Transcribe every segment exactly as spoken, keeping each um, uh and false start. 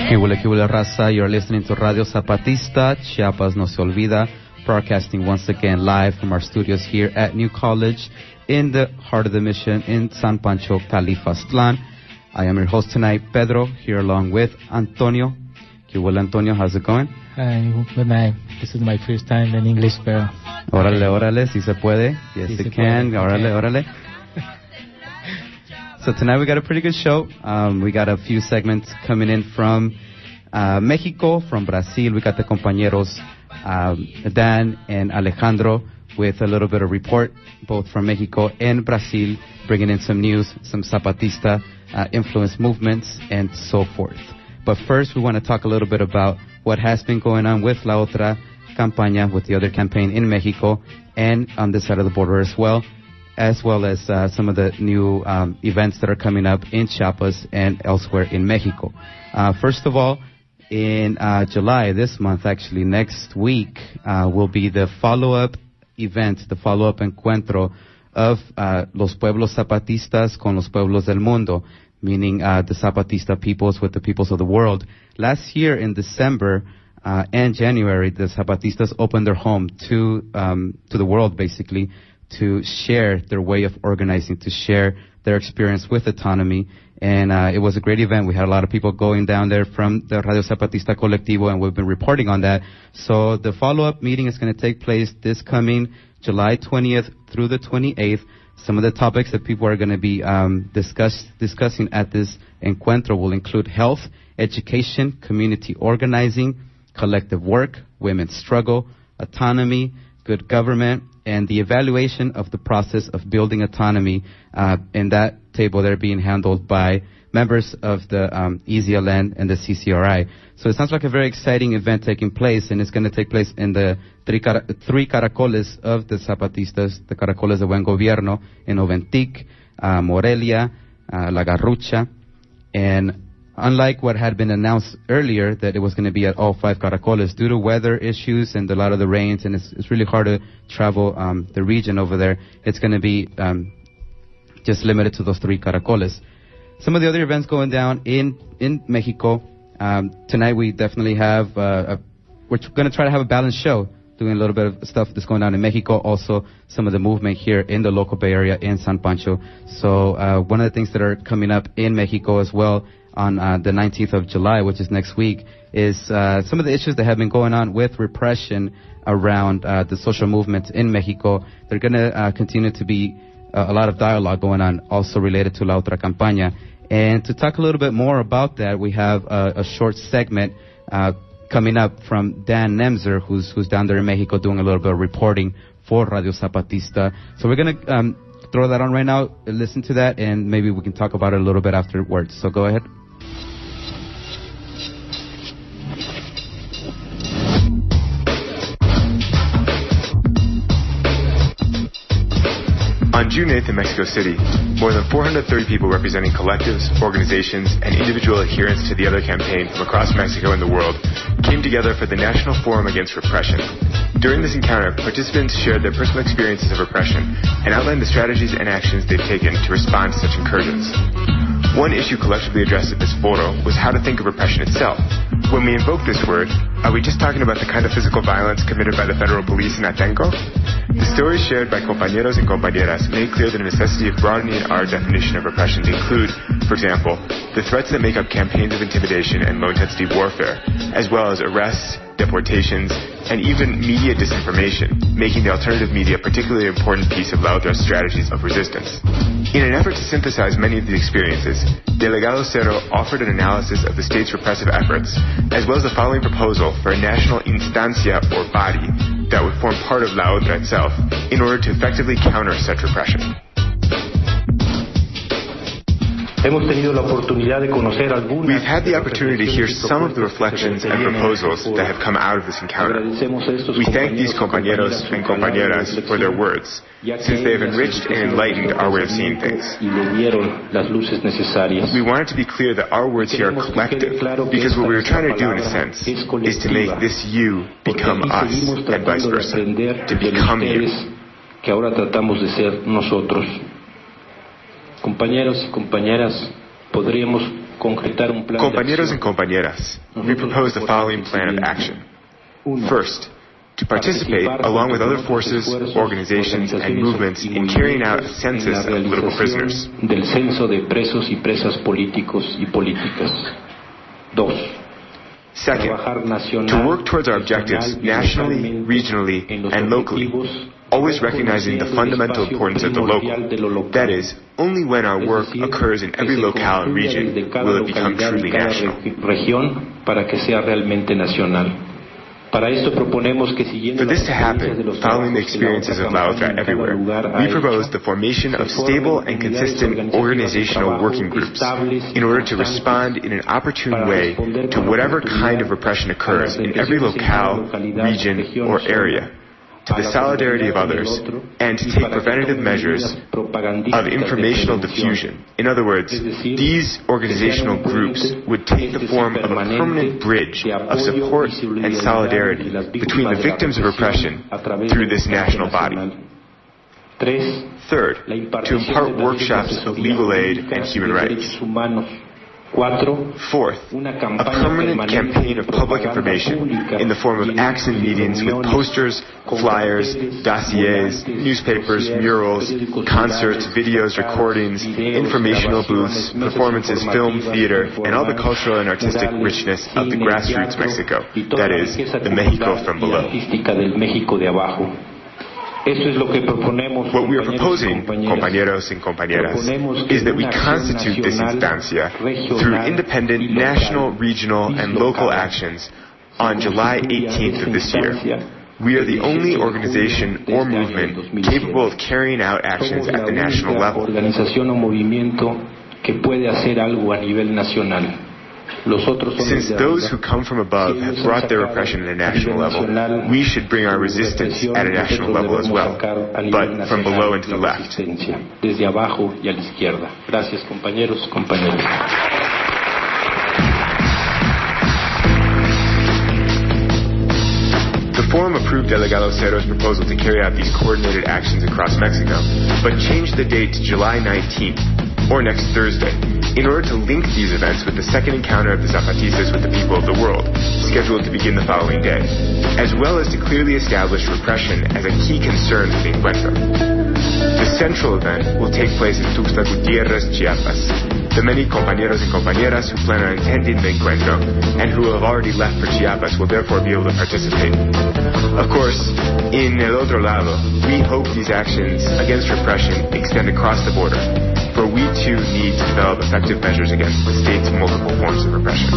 Que huele, que huele, raza. You're listening to Radio Zapatista, Chiapas No Se Olvida, broadcasting once again live from our studios here at New College in the heart of the mission in San Pancho, Califastlan. I am your host tonight, Pedro, here along with Antonio. Que huele, Antonio, how's it going? Hi, good night. This is my first time in English, pero... Órale, órale, si se puede. Yes, Si it se can. puede. Órale, Okay. órale. So tonight we got a pretty good show. Um, we got a few segments coming in from uh, Mexico, from Brazil. We got the compañeros um, Dan and Alejandro with a little bit of report, both from Mexico and Brazil, bringing in some news, some Zapatista uh, influence movements, and so forth. But first, we want to talk a little bit about what has been going on with La Otra Campaña, with the other campaign in Mexico, and on this side of the border as well, as well as uh, some of the new um, events that are coming up in Chiapas and elsewhere in Mexico. Uh, first of all, in uh, July, this month, actually, next week, uh, will be the follow-up event, the follow-up encuentro of uh, los pueblos zapatistas con los pueblos del mundo, meaning uh, the Zapatista peoples with the peoples of the world. Last year in December uh, and January, the Zapatistas opened their home to um, to the world, basically, to share their way of organizing, to share their experience with autonomy. And uh, it was a great event. We had a lot of people going down there from the Radio Zapatista Colectivo, and we've been reporting on that. So the follow-up meeting is going to take place this coming July twentieth through the twenty-eighth. Some of the topics that people are going to be um, discuss, discussing at this encuentro will include health, education, community organizing, collective work, women's struggle, autonomy, good government, and the evaluation of the process of building autonomy. Uh, in that table, they're being handled by members of the um, E Z L N and the C C R I. So it sounds like a very exciting event taking place, and it's going to take place in the three, cara- three caracoles of the Zapatistas, the caracoles de Buen Gobierno, in Oventic, uh, Morelia, uh, La Garrucha, and unlike what had been announced earlier, that it was going to be at all five caracoles, due to weather issues and a lot of the rains, and it's, it's really hard to travel um, the region over there, it's going to be um, just limited to those three caracoles. Some of the other events going down in, in Mexico, um, tonight we definitely have, uh, a, we're going to try to have a balanced show, doing a little bit of stuff that's going on in Mexico, also some of the movement here in the local Bay Area in San Pancho. So uh, one of the things that are coming up in Mexico as well, on uh, the nineteenth of July, which is next week, is uh, some of the issues that have been going on with repression around uh, the social movements in Mexico. They're going to uh, continue to be uh, a lot of dialogue going on, also related to La Otra Campaña. And to talk a little bit more about that, we have a, a short segment uh, coming up from Dan Nemzer, who's who's down there in Mexico doing a little bit of reporting for Radio Zapatista. So we're going to um, throw that on right now, listen to that, and maybe we can talk about it a little bit afterwards. So go ahead. On June eighth in Mexico City, more than four hundred thirty people representing collectives, organizations, and individual adherents to the Other campaign from across Mexico and the world came together for the National Forum Against Repression. During this encounter, participants shared their personal experiences of repression and outlined the strategies and actions they've taken to respond to such incursions. One issue collectively addressed at this foro was how to think of repression itself. When we invoke this word, are we just talking about the kind of physical violence committed by the federal police in Atenco? The stories shared by compañeros and compañeras made clear the necessity of broadening our definition of repression to include, for example, the threats that make up campaigns of intimidation and low-intensity warfare, as well as arrests, deportations, and even media disinformation, making the alternative media a particularly important piece of La Otra's strategies of resistance. In an effort to synthesize many of these experiences, Delegado Cero offered an analysis of the state's repressive efforts, as well as the following proposal for a national instancia or body that would form part of La Otra itself in order to effectively counter such repression. Hemos tenido la oportunidad de conocer algunas. We've had the opportunity to hear some of the reflections and proposals that have come out of this encounter. We thank these compañeros and compañeras for their words, since they have enriched and enlightened our way of seeing things. We want it to be clear that our words here are collective, because what we were trying to do, in a sense, is to make this you become us, and vice versa, to become you. Que ahora tratamos de ser nosotros. Compañeros y compañeras, podríamos Compañeros and compañeras, we propose the following plan of action. First, to participate, along with other forces, organizations, and movements, in carrying out a census of political prisoners. Del censo de presos y presas políticos y políticas. Dos. Second, to work towards our objectives nationally, regionally, and locally, always recognizing the fundamental importance of the local. That is, only when our work occurs in every locale and region will it become truly national. For this to happen, following the experiences of La Otra everywhere, we propose the formation of stable and consistent organizational working groups in order to respond in an opportune way to whatever kind of repression occurs in every locale, region, or area, to the solidarity of others, and to take preventative measures of informational diffusion. In other words, these organizational groups would take the form of a permanent bridge of support and solidarity between the victims of repression through this national body. Third, to impart workshops of legal aid and human rights. Fourth, a permanent campaign of public information in the form of acts and meetings with posters, flyers, dossiers, newspapers, murals, concerts, videos, recordings, informational booths, performances, film, theater, and all the cultural and artistic richness of the grassroots Mexico, that is, the Mexico from below. What we are proposing, compañeros and compañeras, is that we constitute this instancia through independent national, regional, and local actions on July eighteenth of this year. We are the only organization or movement capable of carrying out actions at the national level. Since those who come from above have brought their repression at a national level, we should bring our resistance at a national level as well, but from below and to the left. The Forum approved Delegado Cero's proposal to carry out these coordinated actions across Mexico, but changed the date to July nineteenth, or next Thursday, in order to link these events with the second encounter of the Zapatistas with the people of the world, scheduled to begin the following day, as well as to clearly establish repression as a key concern for the encuentro. The central event will take place in Tuxtla Gutiérrez, Chiapas. The many compañeros and compañeras who plan on attending the encuentro and who have already left for Chiapas will therefore be able to participate. Of course, in El Otro Lado, we hope these actions against repression extend across the border, for we too need to develop effective measures against the state's multiple forms of repression.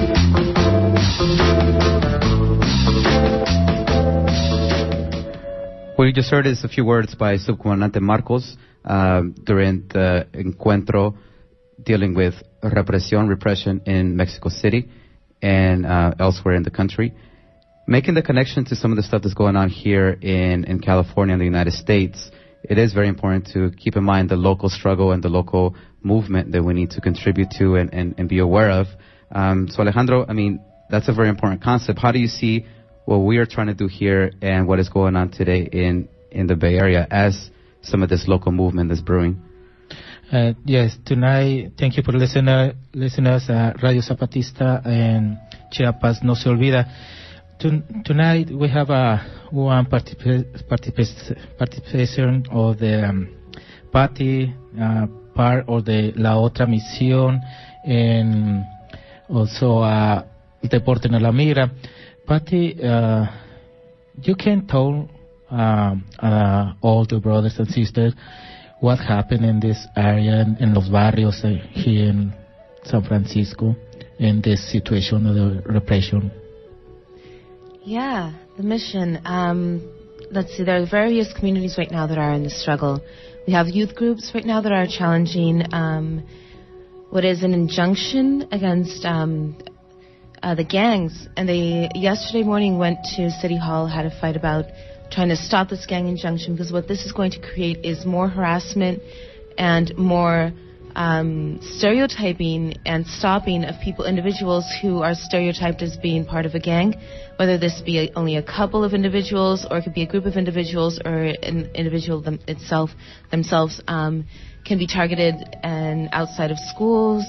What you just heard is a few words by Subcomandante Marcos uh, during the encuentro dealing with represión, repression in Mexico City and uh, elsewhere in the country. Making the connection to some of the stuff that's going on here in, in California and the United States, it is very important to keep in mind the local struggle and the local movement that we need to contribute to and, and, and be aware of. Um, so Alejandro, I mean, that's a very important concept. How do you see what we are trying to do here and what is going on today in, in the Bay Area as some of this local movement that's brewing? Uh, yes, tonight, thank you for listener, listeners, uh, Radio Zapatista and Chiapas No Se Olvida. To, tonight we have a one particip- particip- participation of the um, party, uh, part of the La Otra Misión, and also uh, Deporte en la Migra. Patty, uh, you can tell uh, uh, all the brothers and sisters what happened in this area, in, in Los Barrios, uh, here in San Francisco, in this situation of the repression. Yeah, the mission. Um, let's see, there are various communities right now that are in the struggle. We have youth groups right now that are challenging um, what is an injunction against um, uh, the gangs. And they, yesterday morning, went to City Hall, had a fight about trying to stop this gang injunction, because what this is going to create is more harassment and more um, stereotyping and stopping of people, individuals who are stereotyped as being part of a gang, whether this be a, only a couple of individuals, or it could be a group of individuals, or an individual them, itself themselves um, can be targeted and outside of schools,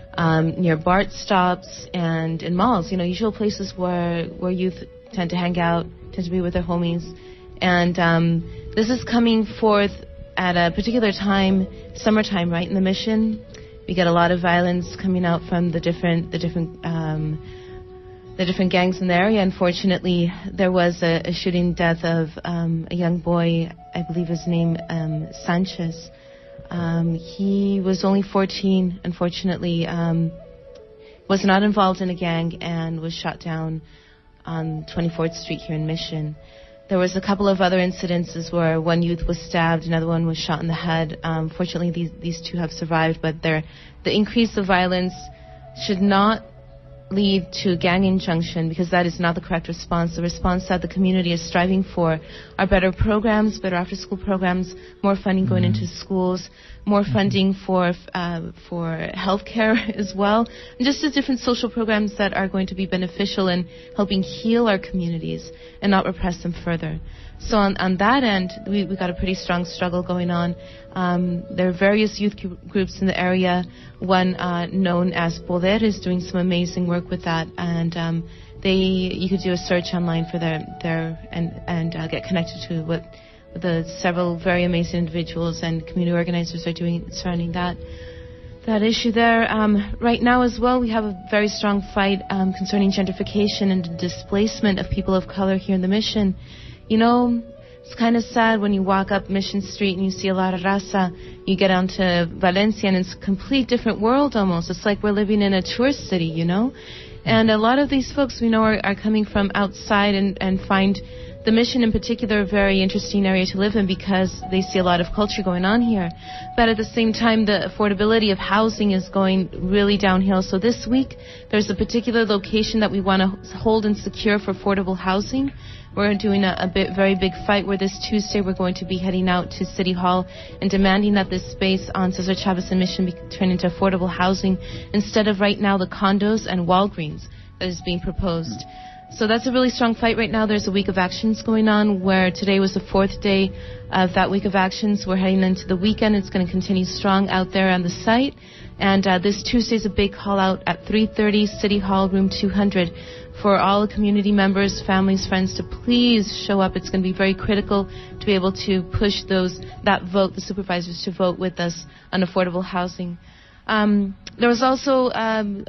um, near BART stops, and in malls, you know, usual places where, where youth tend to hang out, tend to be with their homies. And um, this is coming forth at a particular time, summertime, right, in the Mission. We get a lot of violence coming out from the different, the different, um, the different gangs in the area. Unfortunately, there was a, a shooting death of um, a young boy, I believe his name um, Sanchez. Um, he was only fourteen, unfortunately, um, was not involved in a gang and was shot down on twenty-fourth Street here in Mission. There was a couple of other incidences where one youth was stabbed, another one was shot in the head. Um, fortunately, these these two have survived, but the increase of violence should not lead to gang injunction, because that is not the correct response. The response that the community is striving for are better programs, better after-school programs, more funding going mm-hmm. into schools, more funding for uh, for healthcare as well, and just the different social programs that are going to be beneficial in helping heal our communities and not repress them further. So on, on that end, we, we got a pretty strong struggle going on. Um, there are various youth groups in the area. One uh, known as Poder is doing some amazing work with that, and um, they you could do a search online for their their and and uh, get connected to what the several very amazing individuals and community organizers are doing surrounding that that issue there. Um, right now as well, we have a very strong fight um, concerning gentrification and displacement of people of color here in the Mission. You know, it's kind of sad when you walk up Mission Street and you see a lot of raza. You get onto Valencia and it's a complete different world almost. It's like we're living in a tourist city, you know. And a lot of these folks we know are, are coming from outside and, and find the Mission in particular a very interesting area to live in because they see a lot of culture going on here. But at the same time, the affordability of housing is going really downhill. So this week, there's a particular location that we want to hold and secure for affordable housing. We're doing a, a bit, very big fight where this Tuesday we're going to be heading out to City Hall and demanding that this space on Cesar Chavez and Mission be turned into affordable housing instead of right now the condos and Walgreens that is being proposed. So that's a really strong fight right now. There's a week of actions going on where today was the fourth day of that week of actions. We're heading into the weekend. It's going to continue strong out there on the site. And uh, this Tuesday is a big call out at three thirty, City Hall, room two hundred, for all the community members, families, friends to please show up. It's going to be very critical to be able to push those that vote, the supervisors to vote with us on affordable housing. Um, there was also um,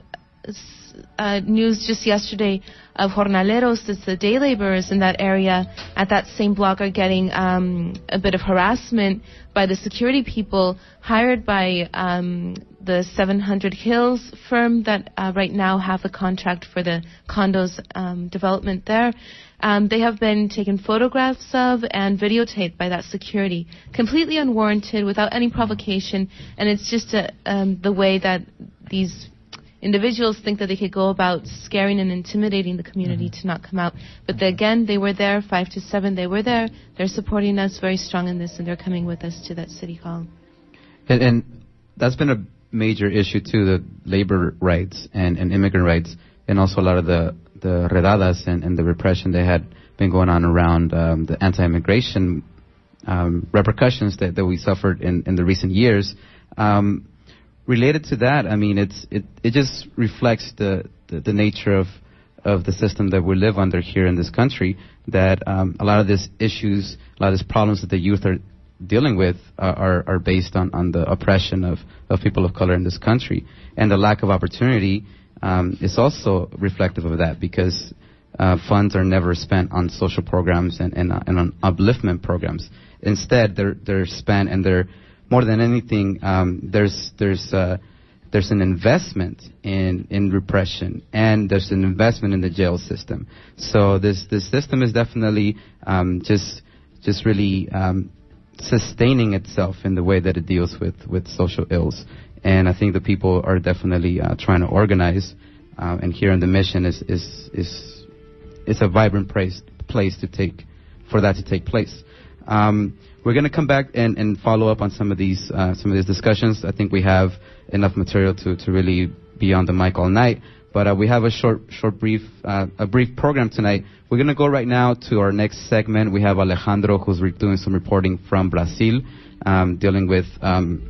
uh, news just yesterday of jornaleros, that's the day laborers in that area at that same block are getting um, a bit of harassment by the security people hired by um, the seven hundred Hills firm that uh, right now have the contract for the condos um, development there. Um, they have been taken photographs of and videotaped by that security, completely unwarranted, without any provocation, and it's just a, um, the way that these individuals think that they could go about scaring and intimidating the community mm-hmm. to not come out. But the, again, they were there, five to seven, they were there. They're supporting us very strong in this, and they're coming with us to that City Hall. And, and that's been a major issue, too, the labor rights and, and immigrant rights, and also a lot of the, the redadas and, and the repression that had been going on around um, the anti-immigration um, repercussions that, that we suffered in, in the recent years. Um, Related to that, I mean, it's it, it just reflects the, the, the nature of, of the system that we live under here in this country, that um, a lot of these issues, a lot of these problems that the youth are dealing with uh, are, are based on, on the oppression of, of people of color in this country. And the lack of opportunity um, is also reflective of that, because uh, funds are never spent on social programs and, and, uh, and on upliftment programs. Instead, they're, they're spent and they're more than anything, um, there's there's uh, there's an investment in, in repression, and there's an investment in the jail system. So this this system is definitely um, just just really um, sustaining itself in the way that it deals with, with social ills. And I think the people are definitely uh, trying to organize. Uh, and here in the Mission is is is it's a vibrant place place to take for that to take place. Um, We're going to come back and, and follow up on some of these uh, some of these discussions. I think we have enough material to, to really be on the mic all night. But uh, we have a short short brief uh, a brief program tonight. We're going to go right now to our next segment. We have Alejandro, who's re- doing some reporting from Brazil, um, dealing with um,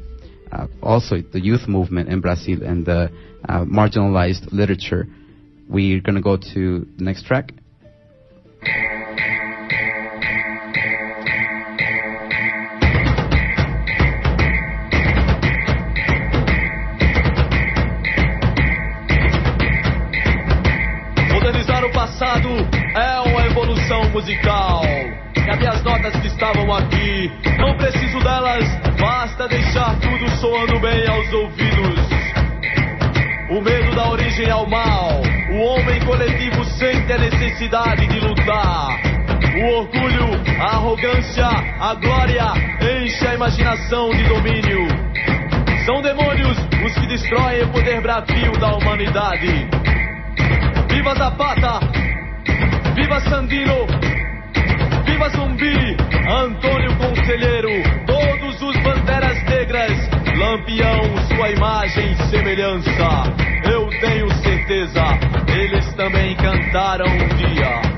uh, also the youth movement in Brazil and the uh, marginalized literature. We're going to go to the next track. Modernizar o passado é uma evolução musical. Cadê as notas que estavam aqui? Não preciso delas, basta deixar tudo soando bem aos ouvidos. O medo dá origem ao mal. O homem coletivo sente a necessidade de lutar. O orgulho, a arrogância, a glória enche a imaginação de domínio. São demônios os que destroem o poder bravio da humanidade. Viva Zapata! Viva Sandino! Viva Zumbi! Antônio Conselheiro! Todos os banderas negras! Lampião, sua imagem e semelhança. Eu tenho certeza, eles também cantaram um dia.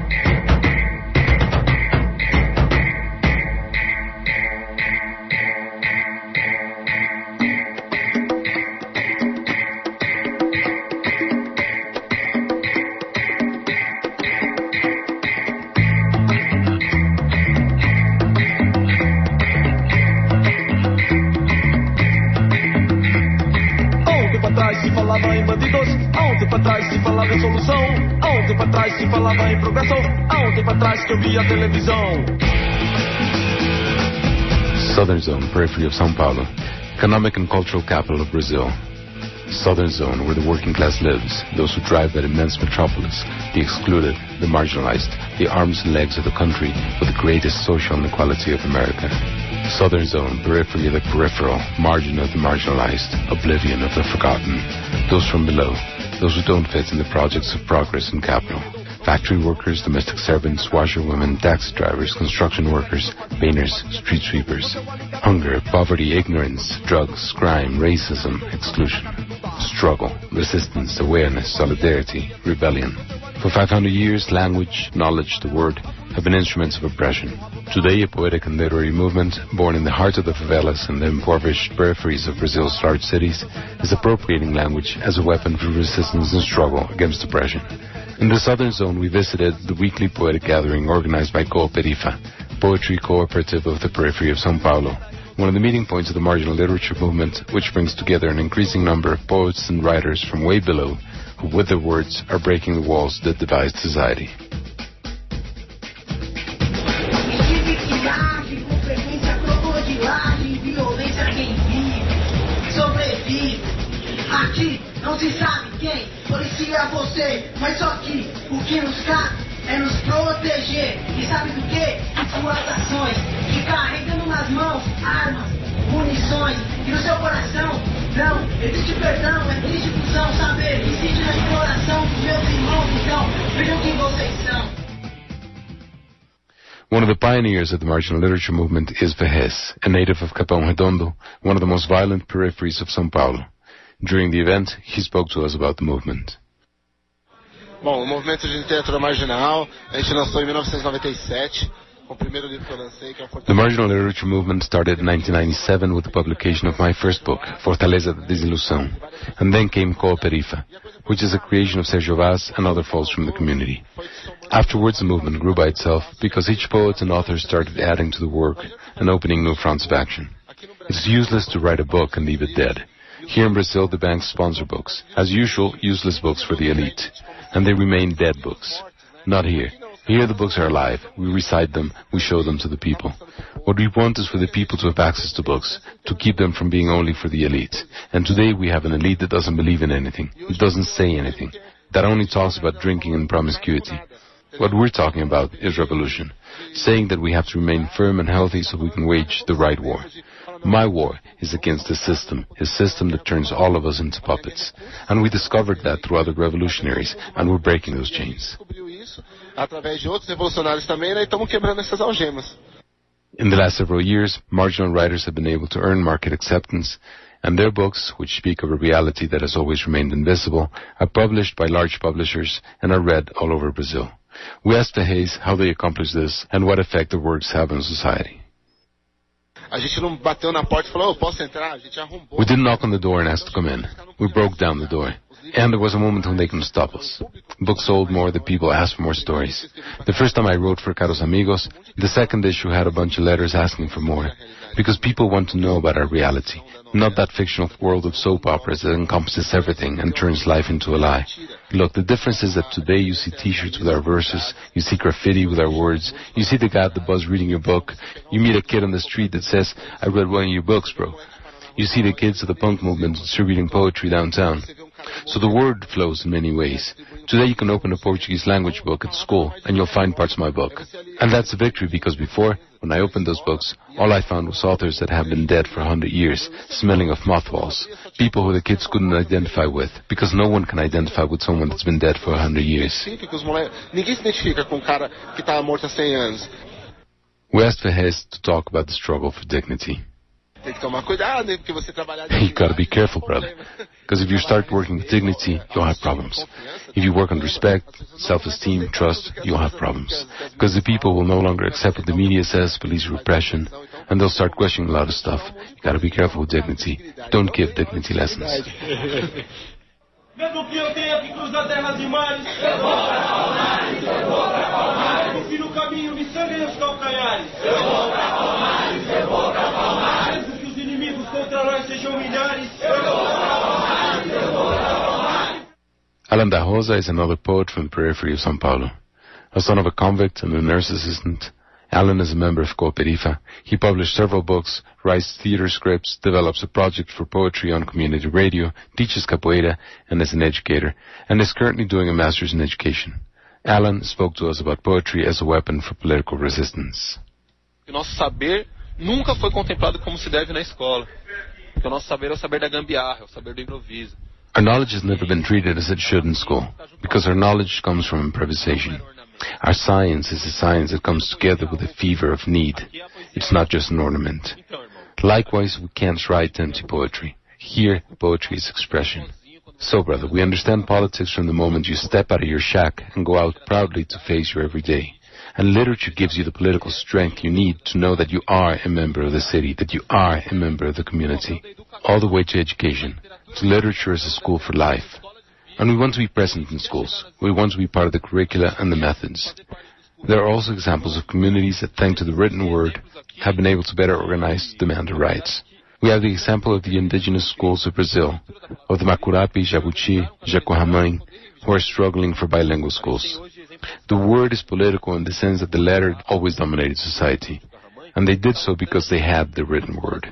Southern Zone, periphery of São Paulo, economic and cultural capital of Brazil. Southern Zone, where the working class lives, those who drive that immense metropolis, the excluded, the marginalized, the arms and legs of the country with the greatest social inequality of America. Southern Zone, periphery of the peripheral, margin of the marginalized, oblivion of the forgotten, those from below, those who don't fit in the projects of progress and capital. Factory workers, domestic servants, washerwomen, taxi drivers, construction workers, painters, street sweepers. Hunger, poverty, ignorance, drugs, crime, racism, exclusion. Struggle, resistance, awareness, solidarity, rebellion. For five hundred years, language, knowledge, the word, have been instruments of oppression. Today, a poetic and literary movement, born in the heart of the favelas and the impoverished peripheries of Brazil's large cities, is appropriating language as a weapon for resistance and struggle against oppression. In the Southern Zone, we visited the weekly poetic gathering organized by Cooperifa, poetry cooperative of the periphery of São Paulo, one of the meeting points of the marginal literature movement, which brings together an increasing number of poets and writers from way below, who with their words are breaking the walls that divide society. Aqui não se sabe quem policia você, mas só que o que nos cabe é nos proteger. E sabe do que? De suas ações, que carregando nas mãos armas, munições, e no seu coração não existe perdão, é triste ilusão saber que existe na exploração dos meus irmãos. Então vejam quem vocês são. One of the pioneers of the marginal literature movement is Verrez, a native of Capão Redondo, one of the most violent peripheries of São Paulo. During the event, he spoke to us about the movement. Bom, o movimento de literatura marginal, a gente lançou em mil novecentos e noventa e sete, com o primeiro livro que eu lancei, que é o Fortaleza. The marginal literature movement started in nineteen ninety-seven with the publication of my first book, Fortaleza da Desilusão, and then came Cooperifa, which is a creation of Sergio Vaz and other folks from the community. Afterwards, the movement grew by itself because each poet and author started adding to the work and opening new fronts of action. It's useless to write a book and leave it dead. Here in Brazil, the banks sponsor books. As usual, useless books for the elite. And they remain dead books. Not here. Here the books are alive. We recite them. We show them to the people. What we want is for the people to have access to books, to keep them from being only for the elite. And today we have an elite that doesn't believe in anything. It doesn't say anything. That only talks about drinking and promiscuity. What we're talking about is revolution. Saying that we have to remain firm and healthy so we can wage the right war. My war is against the system, a system that turns all of us into puppets. And we discovered that through other revolutionaries, and we're breaking those chains. In the last several years, marginal writers have been able to earn market acceptance, and their books, which speak of a reality that has always remained invisible, are published by large publishers and are read all over Brazil. We asked Verrez how they accomplish this and what effect their works have on society. A gente não bateu na porta e falou, oh, posso entrar? A gente arrombou. We didn't knock on the door and ask to come in. We broke down the door. And there was a moment when they couldn't stop us. Books sold more, the people asked for more stories. The first time I wrote for Caros Amigos, the second issue had a bunch of letters asking for more. Because people want to know about our reality, not that fictional world of soap operas that encompasses everything and turns life into a lie. Look, the difference is that today you see t-shirts with our verses, you see graffiti with our words, you see the guy at the bus reading your book, you meet a kid on the street that says, I read one of your books, bro. You see the kids of the punk movement distributing poetry downtown. So the word flows in many ways. Today you can open a Portuguese language book at school and you'll find parts of my book. And that's a victory because before, when I opened those books, all I found was authors that have been dead for a hundred years, smelling of mothballs. People who the kids couldn't identify with, because no one can identify with someone that's been dead for a hundred years. We asked Verhes to talk about the struggle for dignity. You gotta be careful, brother. Because if you start working with dignity, you'll have problems. If you work on respect, self-esteem, trust, you'll have problems. Because the people will no longer accept what the media says, police repression, and they'll start questioning a lot of stuff. You gotta be careful with dignity. Don't give dignity lessons. Mesmo que eu tenha que cruzar terras e mares, eu vou pra Palmares, eu vou pra Palmares. Mesmo que no caminho me sangrem os calcanhares, eu vou pra Palmares, eu vou pra Palmares. Mesmo que os inimigos contra nós sejam milhares, eu vou pra Palmares, eu vou pra Palmares. Alan da Rosa is another poet from the periphery of São Paulo. A son of a convict and a nurse assistant, Alan is a member of Cooperifa. He published several books, writes theater scripts, develops a project for poetry on community radio, teaches capoeira, and is an educator, and is currently doing a master's in education. Alan spoke to us about poetry as a weapon for political resistance. O nosso saber nunca foi contemplado como se deve na escola. Porque o nosso saber é o saber da gambiarra, é o saber do improviso. Our knowledge has never been treated as it should in school, because our knowledge comes from improvisation. Our science is a science that comes together with a fever of need. It's not just an ornament. Likewise, we can't write empty poetry. Here, poetry is expression. So, brother, we understand politics from the moment you step out of your shack and go out proudly to face your everyday. And literature gives you the political strength you need to know that you are a member of the city, that you are a member of the community. All the way to education, to literature as a school for life. And we want to be present in schools. We want to be part of the curricula and the methods. There are also examples of communities that, thanks to the written word, have been able to better organize to demand their rights. We have the example of the indigenous schools of Brazil, of the Macurapi, Jabuti, Jacuamãe, who are struggling for bilingual schools. The word is political in the sense that the letter always dominated society, and they did so because they had the written word.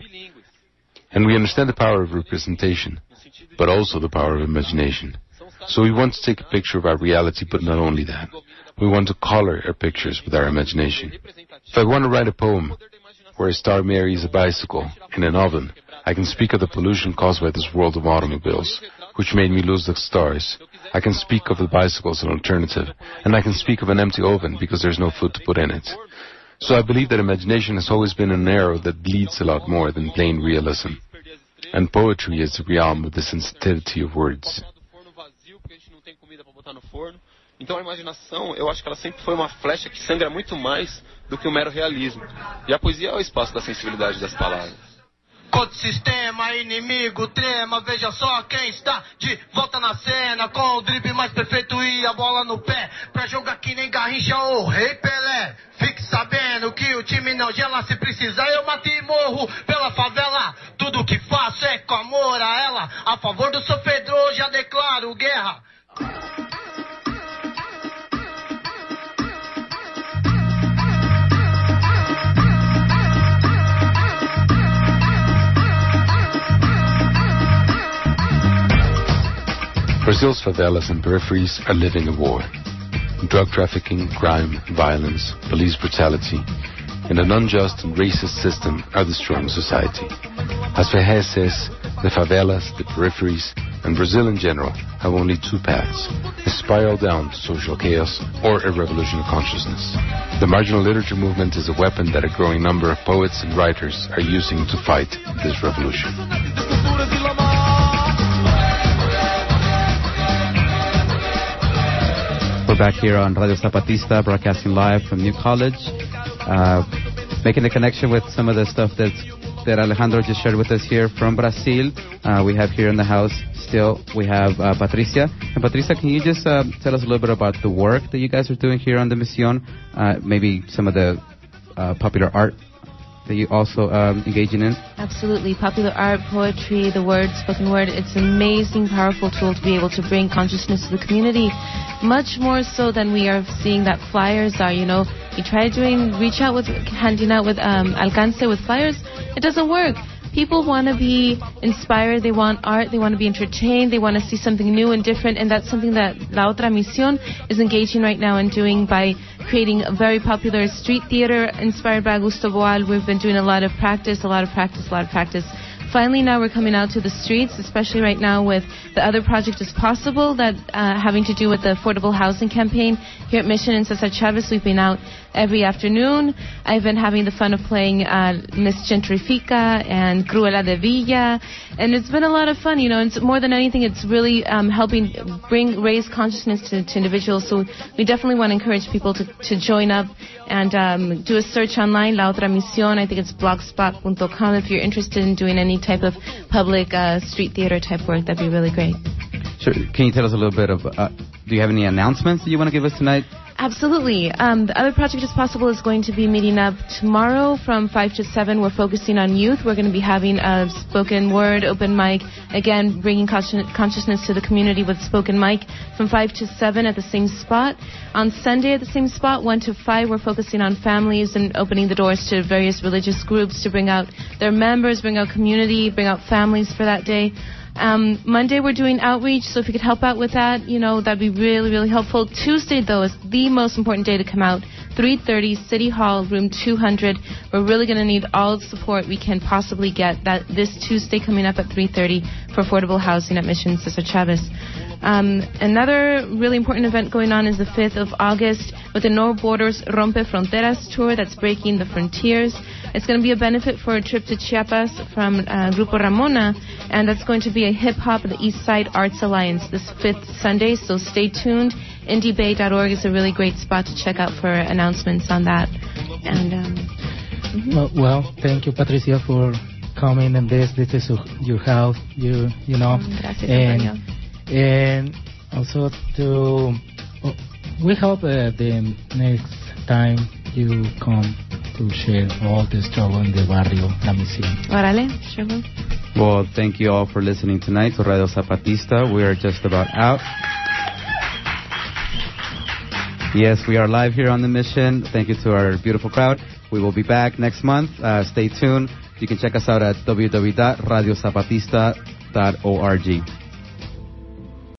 And we understand the power of representation, but also the power of imagination. So we want to take a picture of our reality, but not only that. We want to color our pictures with our imagination. If I want to write a poem where a star marries a bicycle in an oven, I can speak of the pollution caused by this world of automobiles, which made me lose the stars. I can speak of the bicycle as an alternative, and I can speak of an empty oven because there's no food to put in it. So I believe that imagination has always been an arrow that bleeds a lot more than plain realism. And poetry is the realm of the sensitivity of words. Então a imaginação, eu acho que ela sempre foi uma flecha que sangra muito mais do que o mero realismo. E a poesia é o espaço da sensibilidade das palavras. Contra o sistema, inimigo trema, veja só quem está de volta na cena, com o drible mais perfeito e a bola no pé, pra jogar que nem Garrincha ou Rei Pelé. Fique sabendo que o time não gela, se precisar eu mato e morro pela favela. Tudo que faço é com amor a ela, a favor do sofredor já declaro guerra. Brazil's favelas and peripheries are living a war. Drug trafficking, crime, violence, police brutality, and an unjust and racist system are destroying society. As Verhes says, the favelas, the peripheries, and Brazil in general have only two paths, a spiral down to social chaos or a revolution of consciousness. The marginal literature movement is a weapon that a growing number of poets and writers are using to fight this revolution. We're back here on Radio Zapatista, broadcasting live from New College. Uh, making the connection with some of the stuff that's, that Alejandro just shared with us here from Brazil. Uh, we have here in the house still, we have uh, Patricia. And Patricia, can you just uh, tell us a little bit about the work that you guys are doing here on the Misión? Uh, maybe some of the uh, popular art that you also um, engaging in? Absolutely. Popular art, poetry, the word, spoken word. It's an amazing, powerful tool to be able to bring consciousness to the community, much more so than we are seeing that flyers are. You know, you try doing, reach out with, handing out with um, alcance with flyers, it doesn't work. People want to be inspired, they want art, they want to be entertained, they want to see something new and different, and that's something that La Otra Misión is engaging right now and doing by creating a very popular street theater inspired by Augusto Boal. We've been doing a lot of practice, a lot of practice, a lot of practice. Finally, now we're coming out to the streets, especially right now with the other project is possible, that uh, having to do with the affordable housing campaign here at Mission in Cesar Chavez. We've been out every afternoon. I've been having the fun of playing uh, Miss Gentrifica and Cruella de Villa, and it's been a lot of fun. You know, it's more than anything, it's really um, helping bring raise consciousness to, to individuals. So we definitely want to encourage people to, to join up and um, do a search online, La Otra Misión. I think it's blogspot dot com. If you're interested in doing any type of public uh, street theater type work, that'd be really great. Sure. Can you tell us a little bit of, uh, do you have any announcements that you want to give us tonight? Absolutely. Um, the other project is possible is going to be meeting up tomorrow from five to seven. We're focusing on youth. We're going to be having a spoken word, open mic, again, bringing consciousness to the community with spoken mic from five to seven at the same spot. On Sunday at the same spot, one to five, we're focusing on families and opening the doors to various religious groups to bring out their members, bring out community, bring out families for that day. Um, Monday we're doing outreach, so if you could help out with that, you know, that'd be really, really helpful. Tuesday, though, is the most important day to come out. three thirty, City Hall, room two hundred. We're really going to need all the support we can possibly get that this Tuesday coming up at three thirty for affordable housing at Mission Cesar Chavez. Um, another really important event going on is the fifth of August with the No Borders Rompe Fronteras tour that's breaking the frontiers. It's going to be a benefit for a trip to Chiapas from uh, Grupo Ramona, and that's going to be a hip-hop at the East Side Arts Alliance this fifth Sunday, so stay tuned. indie bay dot org is a really great spot to check out for announcements on that. And um, mm-hmm. well, well, thank you, Patricia, for coming and this. This is your house, you, you know. Gracias, and, and also to, we hope uh, the next time you come to share all the struggle in the barrio La Misión. Órale, struggle. Well, thank you all for listening tonight to Radio Zapatista. We are just about out. Yes, we are live here on the Mission. Thank you to our beautiful crowd. We will be back next month. Uh, stay tuned. You can check us out at w w w dot radio zapatista dot org.